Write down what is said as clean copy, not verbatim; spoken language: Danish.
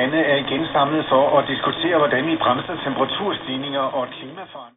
lande er igen samlet for at diskutere, hvordan vi bremser temperaturstigninger og klimaforandringer.